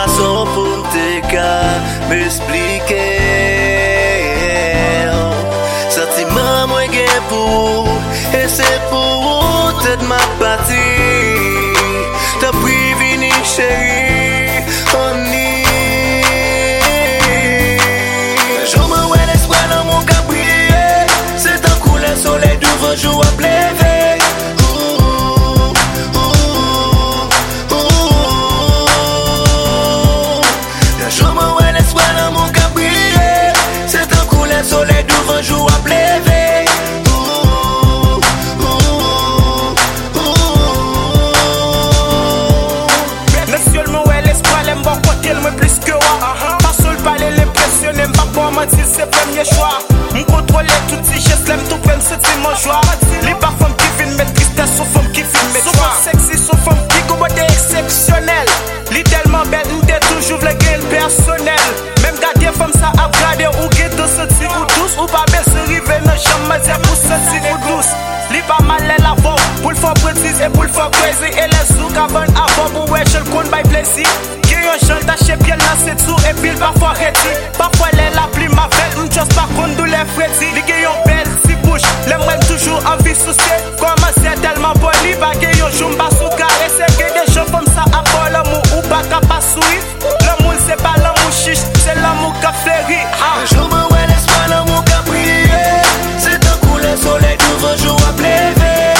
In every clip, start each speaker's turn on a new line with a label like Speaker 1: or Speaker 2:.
Speaker 1: façon pour te m'expliquer. Sentiment moi gain pour et c'est pour toute ma partie. T'as pris venir chérie, on y. Je me vois l'espoir dans mon cabrier. C'est un coup le soleil d'ouvre jour à pleuver. Je me vois l'espoir dans mon cabrier. C'est un coup le soleil d'ouvre jour à pleuver.
Speaker 2: Monsieur le ouais l'espoir l'aime bon côté le plus que moi. Pas seul parler l'impressionner, pas pour mentir c'est premier choix. Me contrôler tout si gestes l'aime tout peine c'est mon joie. Les pas femmes qui viennent mettre tristesse aux femmes qui viennent mettre joie. Sexy sont femmes qui combattent exceptionnel. Li tellement belle m'était toujours le gain personnel. Même garder femme ça a gardé ou guette sentir ou douce ou pas belle se river dans chambre dire pour sentir ou douce. Li pas mal la voix pour le faire précise et pour le faire crazy et les sous qu'avant avant pour ouais je le compte by plaisir. Qui un chant d'acheter bien là c'est tout et puis parfois réti. Parfois les la pluie ma belle just pas contre tous les frétis. Li qui ont belle si bouche les moi toujours envie soucier. Comment c'est tellement poli pas que yo joue pas sous carré c'est que des gens comme ça à pas l'amour ou pas capable sourire. L'amour c'est pas l'amour chiche c'est l'amour qu'a fleuri.
Speaker 1: Je me vois l'espoir dans mon cabrier. C'est un coup le soleil d'ouvre jour à pleuver.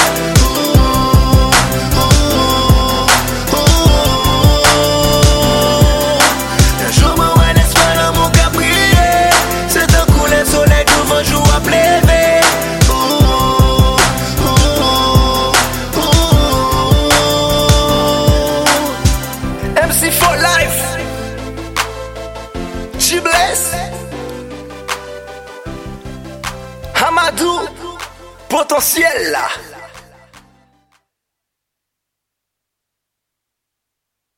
Speaker 1: Je me vois l'espoir dans mon cabrier. C'est un coup le soleil d'ouvre jour à pleuver. MC for life. J-Bless Hamadou, potentiel là.